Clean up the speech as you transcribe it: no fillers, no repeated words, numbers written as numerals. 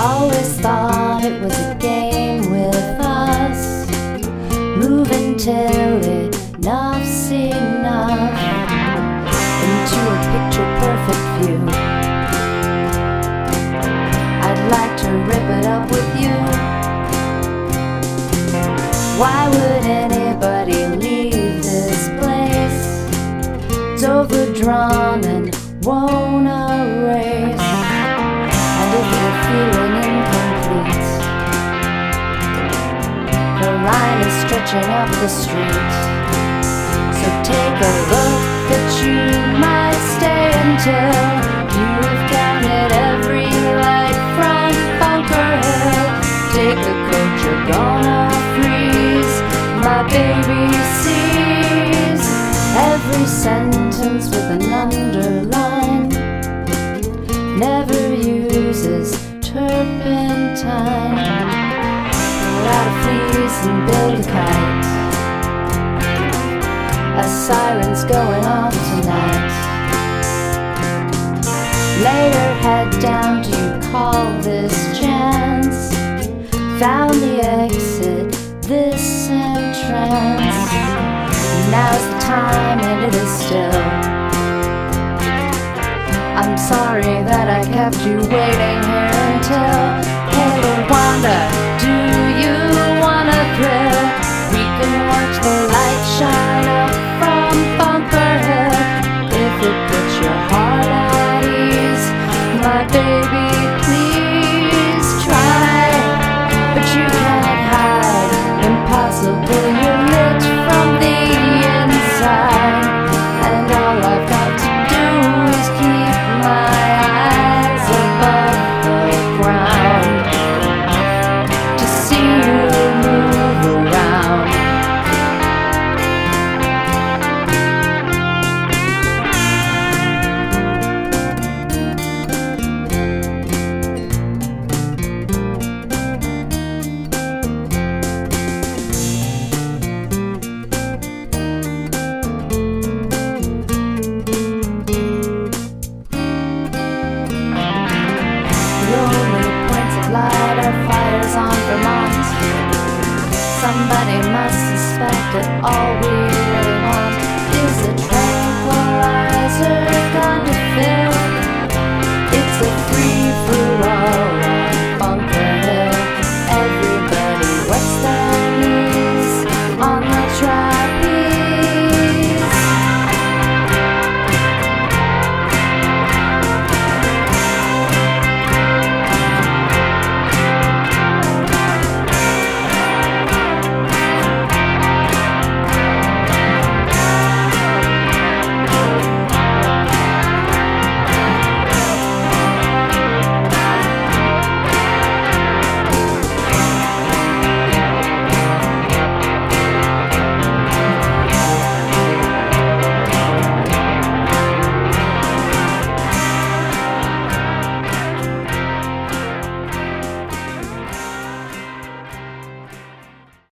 Always thought it was a game with us, moving till enough's enough, into a picture-perfect view. I'd like to rip it up with you. Why would anybody leave this place? It's overdrawn and won't erase. And if you're feeling incomplete, the line is stretching up the street. So take a look that you might stay until you've counted every light from Bunker Hill. Take the coat, you're gonna freeze. My baby sees every sentence with an underline. Never uses turpentine. Put out a fleece and build a kite. A siren's going off tonight. Later head down, do you call this chance? Found the exit, this entrance. Now's the time and it is still. I'm sorry that I kept you waiting here until. Hey Rwanda, do you wanna thrill? We can watch the light shine up from Bunker Hill. If it puts your heart at ease, my baby, please try. But you can't hide, impossible, you're lit from the inside. And all I've got to do is keep my eyes above the ground to see you move around. Light our fires on Vermont. Somebody must suspect that all we really want is a tranquilizer gun to fill. It's a free-for-all.